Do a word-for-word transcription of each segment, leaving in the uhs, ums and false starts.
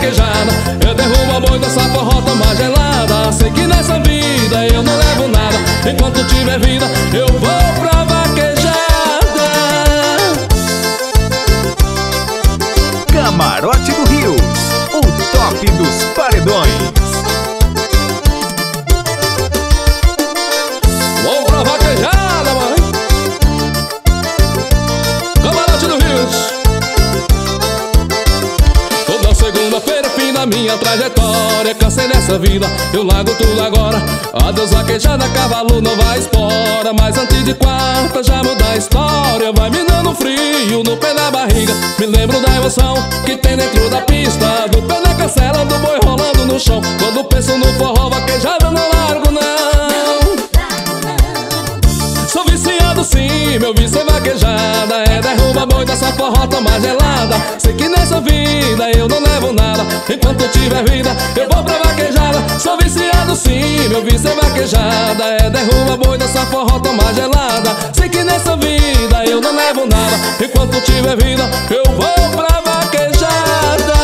vaquejada, eu derrubo a boi da forró, toma gelada. Sei que nessa vida eu não levo nada, enquanto tiver vida eu vou pra vaquejada. Camarote do Rios, o top dos paredões. Vou pra vaquejada, mãe. Camarote do Rios. Toda segunda-feira, fim da minha trajetória, cansei dessa vida, eu largo tudo agora. Adeus vaquejada, cavalo não vai espora. Mas antes de quarta já muda a história. Vai me dando frio no pé da barriga, me lembro da emoção que tem dentro da pista, do pé da cancela, do boi rolando no chão. Quando penso no forró, vaquejada não largo não. Sou viciado sim, meu vício é vaquejada, é derruba boi dessa forró, toma gelada. Sei que nessa vida eu não levo nada, enquanto tiver vida eu vou pra vaquejada. Sou viciado sim, meu vício é vaquejada, é derruba boi dessa forró, toma gelada. Sei que nessa vida eu não levo nada, enquanto tiver vida eu vou pra vaquejada.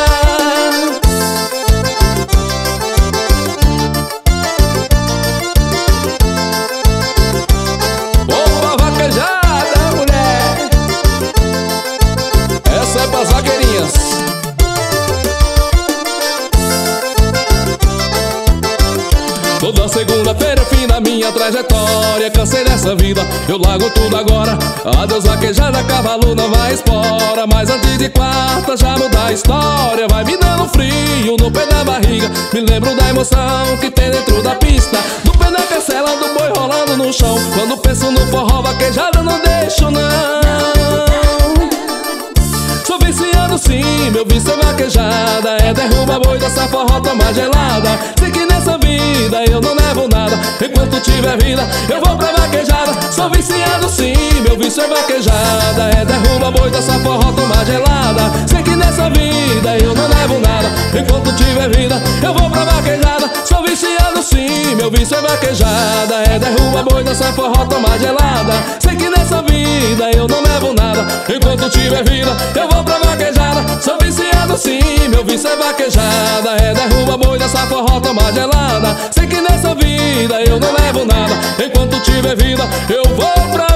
As vaqueirinhas. Toda segunda-feira, fim da minha trajetória, cansei dessa vida, eu largo tudo agora. Adeus vaquejada, cavalo não vai espora. Mas antes de quarta já muda a história. Vai me dando frio no pé da barriga, me lembro da emoção que tem dentro da pista, do pé da cancela, do boi rolando no chão. Quando penso no forró, vaquejada não deixo não. Sou viciado sim, meu vício é vaquejada, é derruba boi dessa forró, toma gelada. Sei que nessa vida eu não levo nada, enquanto tiver vida eu vou pra vaquejada. Sou viciado sim, meu vício é vaquejada, é derruba boi dessa forró, toma gelada. Sei que nessa vida eu não levo nada, enquanto tiver vida eu vou pra vaquejada. Sou viciado sim, meu vício é vaquejada, é derruba boi dessa forró, toma gelada. Sei que nessa vida eu não levo nada, enquanto tiver vida eu vou pra vaquejada. Sou viciado sim, meu vício é vaquejada, é derruba boi dessa forró, toma gelada. Sei que nessa vida eu não levo nada, enquanto tiver vida eu vou pra